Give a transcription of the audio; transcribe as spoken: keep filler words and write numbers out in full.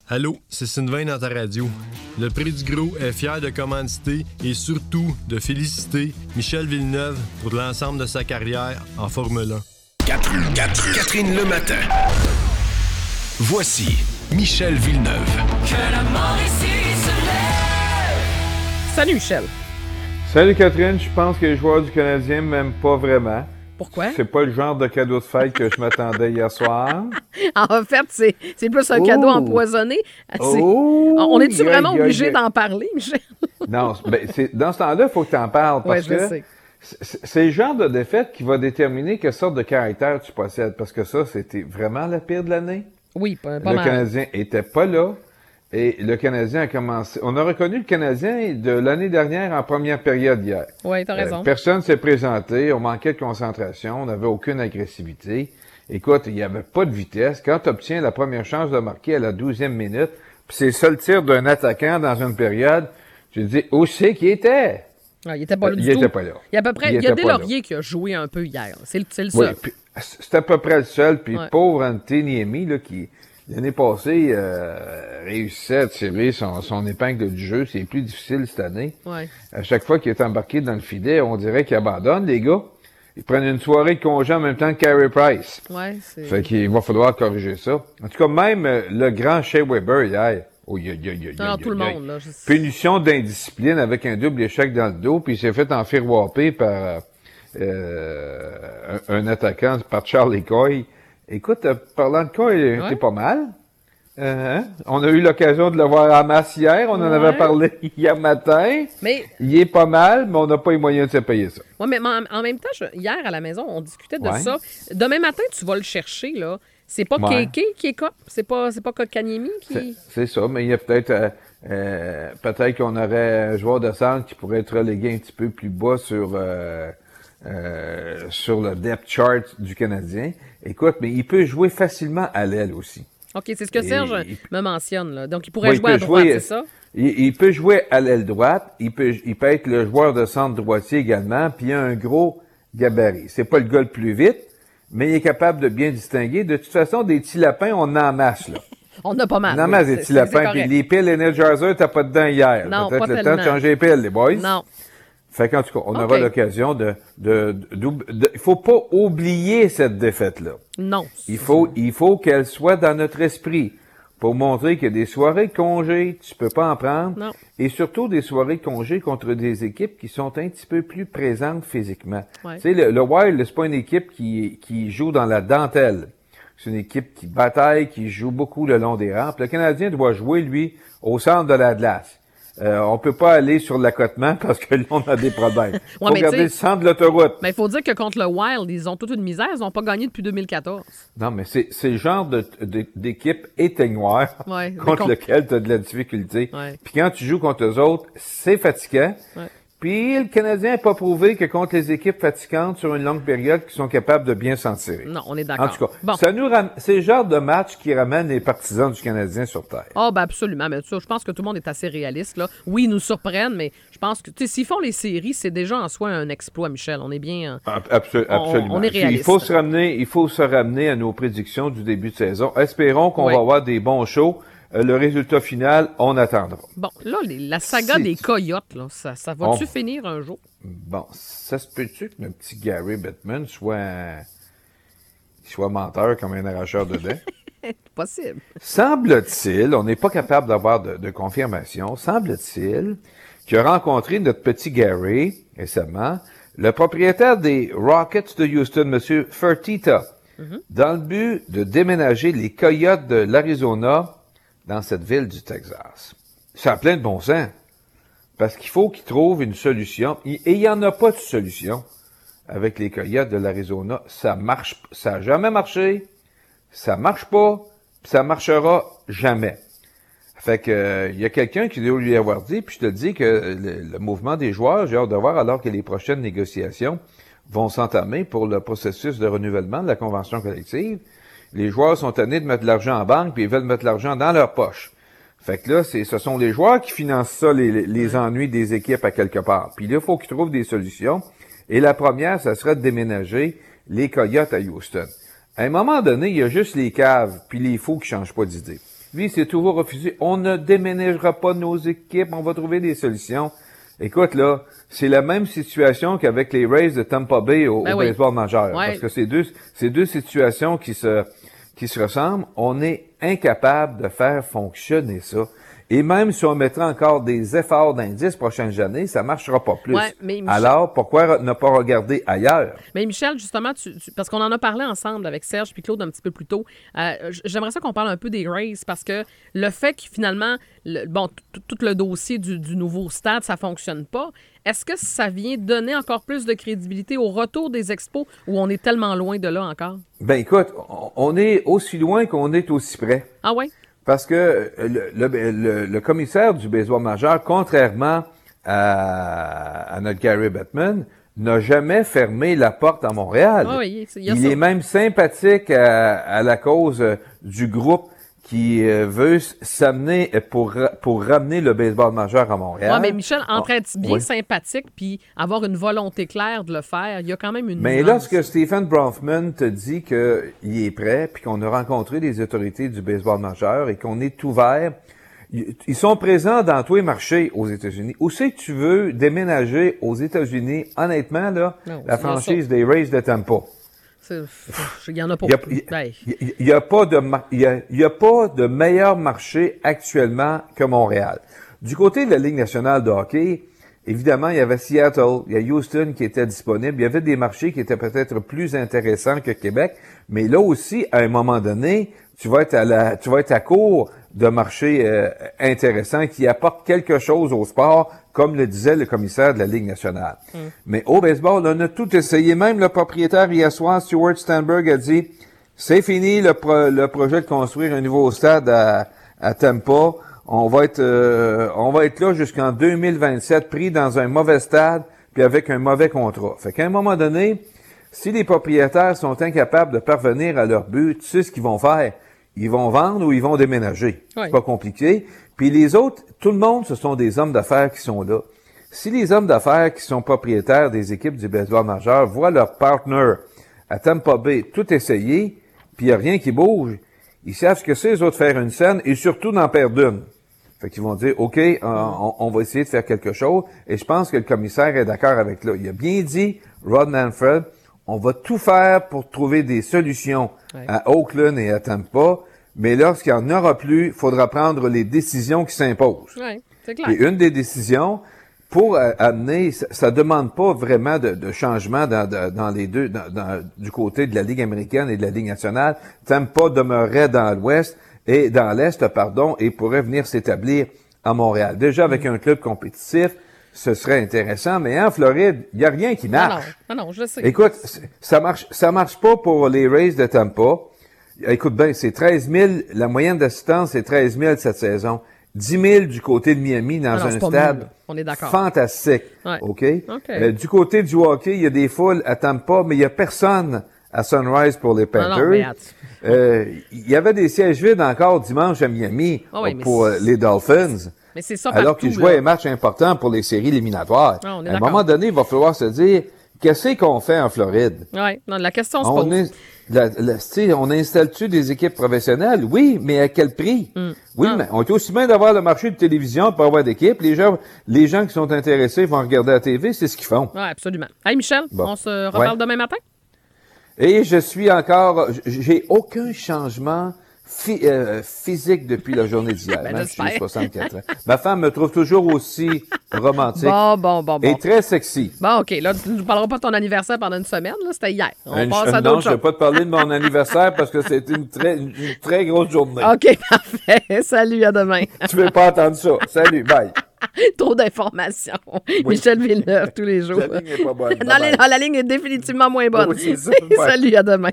Allô, c'est Sylvain dans ta radio. Le Prix du Gros est fier de commanditer et surtout de féliciter Michel Villeneuve pour l'ensemble de sa carrière en Formule un. Catherine, Catherine, Catherine le matin. Voici Michel Villeneuve. Que la mort ici se lève. Salut Michel. Salut Catherine, je pense que les joueurs du Canadien m'aiment pas vraiment. Pourquoi? C'est pas le genre de cadeau de fête que je m'attendais hier soir. En fait, c'est, c'est plus un oh. cadeau empoisonné. C'est... Oh. On est-tu yeah, vraiment yeah, obligé yeah. d'en parler, Michel? Non, ben, c'est, dans ce temps-là, il faut que tu en parles parce ouais, je que sais. C'est, c'est le genre de défaite qui va déterminer quelle sorte de caractère tu possèdes. Parce que ça, c'était vraiment le pire de l'année. Oui, pas, pas le mal. Le Canadien était pas là. Et le Canadien a commencé... On a reconnu le Canadien de l'année dernière en première période hier. Oui, t'as raison. Euh, personne s'est présenté, on manquait de concentration, on n'avait aucune agressivité. Écoute, il n'y avait pas de vitesse. Quand tu obtiens la première chance de marquer à la douzième minute, puis c'est le seul tir d'un attaquant dans une période, tu te dis, où c'est qu'il était? Ah, il était pas là euh, du il tout. était pas là. Il y a à peu près, il, il y a était Deslauriers qui a joué un peu hier. C'est le, c'est le oui, seul. Puis, c'est à peu près le seul. Puis ouais. pauvre Antiniemi, là, qui... L'année passée, euh, réussissait à tirer son, son épingle du jeu. C'est plus difficile cette année. Ouais. À chaque fois qu'il est embarqué dans le filet, on dirait qu'il abandonne, les gars. Ils prennent une soirée de congé en même temps que Carey Price. Ouais, c'est... Fait qu'il va falloir corriger ça. En tout cas, même euh, le grand Shea Weber hier. Oh, y a, y a, y a, Non, y a, tout le y a, monde, là. Je... Punition d'indiscipline avec un double échec dans le dos, puis il s'est fait enfirouaper par euh, un, un attaquant, par Charlie Coy. Écoute, parlant de quoi, il était pas mal. Euh, hein? On a eu l'occasion de le voir en masse hier. On en ouais. avait parlé hier matin. Mais... Il est pas mal, mais on n'a pas les moyens de se payer ça. Oui, mais en, en même temps, je, hier à la maison, on discutait de ouais. ça. Demain matin, tu vas le chercher, là. C'est pas ouais. Kéké qui est cop. C'est pas, c'est pas Kotkaniemi qui... C'est, c'est ça, mais il y a peut-être... Euh, euh, peut-être qu'on aurait un joueur de centre qui pourrait être relégué un petit peu plus bas sur... Euh, Euh, sur le depth chart du Canadien. Écoute, mais il peut jouer facilement à l'aile aussi. OK, c'est ce que Serge Et, me mentionne, là. Donc, il pourrait ouais, jouer il à droite, jouer, c'est ça? Il, il peut jouer à l'aile droite, il peut, il peut être le joueur de centre droitier également, puis il a un gros gabarit. C'est pas le gars le plus vite, mais il est capable de bien distinguer. De toute façon, des petits lapins, on en masse, là. On en a pas mal. On en masse des petits lapins, puis les piles Energizer, t'as pas dedans hier. Non, peut-être pas le tellement. temps de changer les piles, les boys. Non. Fait qu'en tout cas, on okay. aura l'occasion de, de, de, de, de... Il faut pas oublier cette défaite-là. Non. Il faut, il faut qu'elle soit dans notre esprit pour montrer que des soirées de congé, tu peux pas en prendre. Non. Et surtout des soirées de congé contre des équipes qui sont un petit peu plus présentes physiquement. Ouais. Tu sais, le, le Wild, c'est pas une équipe qui, qui joue dans la dentelle. C'est une équipe qui bataille, qui joue beaucoup le long des rampes. Le Canadien doit jouer, lui, au centre de la glace. Euh, on peut pas aller sur l'accotement parce que là, on a des problèmes. ouais, faut regarder le centre de l'autoroute. Mais il faut dire que contre le Wild, ils ont toute une misère. Ils n'ont pas gagné depuis deux mille quatorze. Non, mais c'est, c'est le genre de, de, d'équipe éteignoire ouais, contre, contre lequel tu as de la difficulté. Ouais. Puis quand tu joues contre eux autres, c'est fatigant. Ouais. Puis le Canadien n'a pas prouvé que contre les équipes fatigantes sur une longue période, qu'ils sont capables de bien s'en tirer. Non, on est d'accord. En tout cas, bon. ça nous ram... c'est le genre de match qui ramène les partisans du Canadien sur terre. Ah, oh, ben absolument. Mais ça, je pense que tout le monde est assez réaliste, là. Oui, ils nous surprennent, mais je pense que, tu sais, s'ils font les séries, c'est déjà en soi un exploit, Michel. On est bien... Euh... Absol- absolument. On, on est réaliste. Il faut se ramener, il faut se ramener à nos prédictions du début de saison. Espérons qu'on oui. va avoir des bons shows. Euh, le résultat final, on attendra. Bon, là, les, la saga C'est... des Coyotes, là, ça, ça va-tu on... finir un jour? Bon, ça se peut-tu que notre petit Gary Bettman soit, soit menteur comme un arracheur de dents? Possible. Semble-t-il, on n'est pas capable d'avoir de, de confirmation, semble-t-il qu'il a rencontré notre petit Gary récemment, le propriétaire des Rockets de Houston, M. Fertitta, mm-hmm. dans le but de déménager les Coyotes de l'Arizona dans cette ville du Texas. Ça a plein de bon sens. Parce qu'il faut qu'ils trouvent une solution. Et il n'y en a pas de solution avec les Coyotes de l'Arizona. Ça marche, ça n'a jamais marché. Ça marche pas. Puis ça marchera jamais. Fait que, euh, il y a quelqu'un qui doit lui avoir dit, puis je te dis que le, le mouvement des joueurs, j'ai hâte de voir alors que les prochaines négociations vont s'entamer pour le processus de renouvellement de la convention collective. Les joueurs sont tannés de mettre de l'argent en banque, puis ils veulent mettre de l'argent dans leur poche. Fait que là, c'est, ce sont les joueurs qui financent ça, les, les ennuis des équipes à quelque part. Puis là, il faut qu'ils trouvent des solutions. Et la première, ça serait de déménager les Coyotes à Houston. À un moment donné, il y a juste les caves puis les fous qui changent pas d'idée. Stevie s'est toujours refusé. On ne déménagera pas nos équipes, on va trouver des solutions. Écoute, là, c'est la même situation qu'avec les Rays de Tampa Bay au, Ben au oui. baseball majeur. Ouais. Parce que c'est deux, c'est deux situations qui se, qui se ressemblent. On est incapable de faire fonctionner ça. Et même si on mettra encore des efforts dans les dix prochaines années, ça marchera pas plus. Ouais, mais Michel- Alors, pourquoi ne pas regarder ailleurs? Mais Michel, justement, tu, tu- parce qu'on en a parlé ensemble avec Serge puis Claude un petit peu plus tôt, euh, j- j'aimerais ça qu'on parle un peu des Rays parce que le fait que finalement, le, bon, t- tout le dossier du, du nouveau stade, ça fonctionne pas, est-ce que ça vient donner encore plus de crédibilité au retour des expos où on est tellement loin de là encore? Ben écoute, on- on est aussi loin qu'on est aussi près. Ah ouais? Parce que le, le, le, le commissaire du baseball majeur, contrairement à, à notre Gary Bettman, n'a jamais fermé la porte à Montréal. Ah oui, il y a Il ça. est même sympathique à, à la cause euh, du groupe qui euh, veut s- s'amener pour, ra- pour ramener le baseball majeur à Montréal. Ouais, mais Michel, entre Ah, être bien oui. sympathique puis avoir une volonté claire de le faire, il y a quand même une Mais nuance. lorsque Stephen Bronfman te dit qu'il est prêt, puis qu'on a rencontré les autorités du baseball majeur et qu'on est ouvert, ils ils sont présents dans tous les marchés aux États-Unis. Où c'est que tu veux déménager aux États-Unis? Honnêtement, là, Non, la c'est franchise des Rays de Tampa. C'est- Il y en a pas. Il y a, Ben, il y a- il y a pas de, mar- il y a, il y a pas de meilleur marché actuellement que Montréal. Du côté de la Ligue nationale de hockey, évidemment, il y avait Seattle, il y a Houston qui était disponible. Il y avait des marchés qui étaient peut-être plus intéressants que Québec. Mais là aussi, à un moment donné, tu vas être à la, tu vas être à court de marchés euh, intéressants qui apportent quelque chose au sport, comme le disait le commissaire de la Ligue nationale. Mais au baseball, on a tout essayé. Même le propriétaire hier soir, Stuart Stanberg, a dit c'est fini le, pro- le projet de construire un nouveau stade à, à Tampa. On va être euh, on va être là jusqu'en deux mille vingt-sept, pris dans un mauvais stade, puis avec un mauvais contrat. Fait qu'à un moment donné, si les propriétaires sont incapables de parvenir à leur but, tu sais ce qu'ils vont faire. Ils vont vendre ou ils vont déménager. Oui. C'est pas compliqué. Puis les autres, tout le monde, ce sont des hommes d'affaires qui sont là. Si les hommes d'affaires qui sont propriétaires des équipes du baseball majeur voient leur partner à Tampa Bay tout essayer, puis il n'y a rien qui bouge, ils savent ce que c'est, les autres, faire une scène et surtout d'en perdre une. Fait qu'ils vont dire, OK, euh, on, on va essayer de faire quelque chose. Et je pense que le commissaire est d'accord avec là. Il a bien dit, Rod Manfred, on va tout faire pour trouver des solutions Ouais. à Oakland et à Tampa. Mais lorsqu'il n'y en aura plus, il faudra prendre les décisions qui s'imposent. oui, c'est clair. Et une des décisions, pour euh, amener, ça, ça demande pas vraiment de, de changement dans, de- dans les deux, dans, dans- du côté de la Ligue américaine et de la Ligue nationale. Tampa demeurerait dans l'Ouest et dans l'Est, pardon, et pourrait venir s'établir à Montréal. Déjà avec un club compétitif, ce serait intéressant, mais en Floride, il n'y a rien qui Non, non, marche. non, non, je le sais. Écoute, c'est- ça marche, ça marche pas pour les Rays de Tampa. Écoute bien, c'est treize mille, la moyenne d'assistance, c'est treize mille cette saison. dix mille du côté de Miami dans Ah non, un c'est pas stade mieux, là. On est d'accord. fantastique. Ouais. OK? OK. Euh, du côté du hockey, il y a des foules à Tampa, mais il y a personne à Sunrise pour les Non, non, Panthers. mais att- Euh, il y avait des sièges vides encore dimanche à Miami Ah oui, mais pour euh, c'est- les Dolphins. Mais c'est ça Alors partout, qu'ils jouaient là. un match important pour les séries éliminatoires. Ah, on est à un d'accord. moment donné, il va falloir se dire, qu'est-ce qu'on fait en Floride? Ouais, non, la question se On, pose. est, la, la, tu sais, on installe-tu des équipes professionnelles? Oui, mais à quel prix? Oui, Ah. mais on est aussi bien d'avoir le marché de télévision pour avoir d'équipes. Les gens, les gens qui sont intéressés vont regarder la T V, c'est ce qu'ils font. Oui, absolument. Hey, Michel, Bon. on se reparle Ouais. demain matin? Et je suis encore, j'ai aucun changement phy- euh, physique depuis la journée d'hier, Ben, même si j'ai j'espère. soixante-quatre ans. Ma femme me trouve toujours aussi romantique Bon, bon, bon, bon. et très sexy. Bon, OK. Là, tu ne nous parleras pas de ton anniversaire pendant une semaine. Là, c'était hier. On Un- passe un- à non, d'autres je ne vais choses. pas te parler de mon anniversaire parce que c'est une très, une, une très grosse journée. OK, parfait. Salut, à demain. Tu veux pas entendre ça. Salut, bye. Trop d'informations. Michel Villeneuve, tous les jours. La ligne est pas bonne. Non, la, Bye-bye. la ligne est définitivement moins bonne. Oui, c'est ça. Bye. Salut, à demain.